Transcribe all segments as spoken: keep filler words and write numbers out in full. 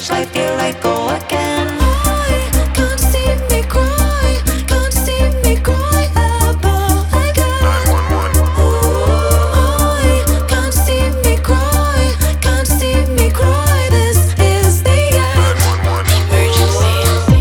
much I feel like go again. I can't see me cry, can't see me cry ever again. nine one one. Ooh, I can't see me cry, can't see me cry. This is the end. nine one one. Emergency.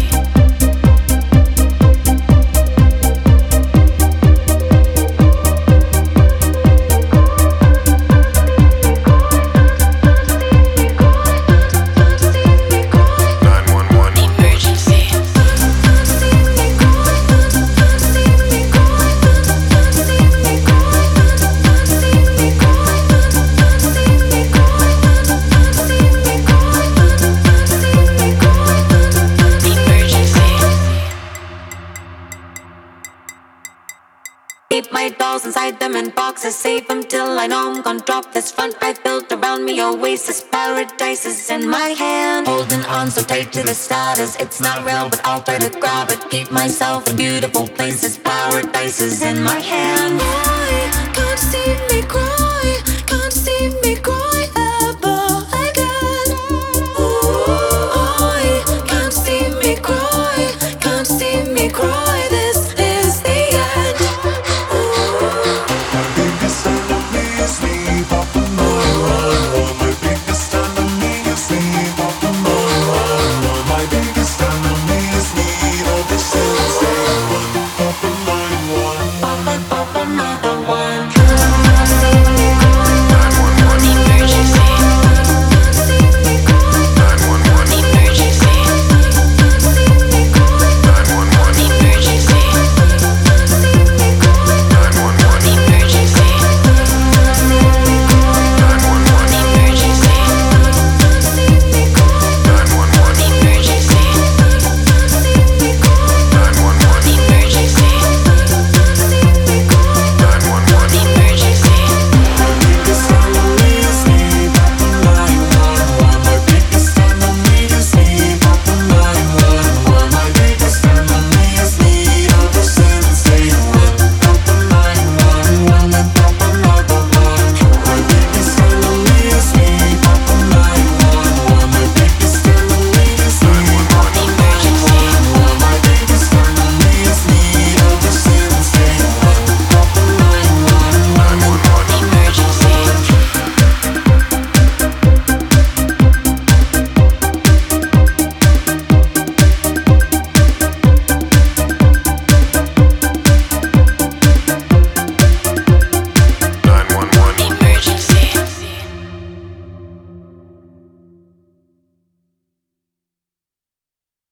Keep my dolls inside them in boxes, save them till I know I'm gonna drop this front I built around me. Oasis, paradise is in my hand, holding on so tight to the status. It's not real, but I'll try to grab it. Keep myself in beautiful places. Paradise is in my hand. I can't see me cry,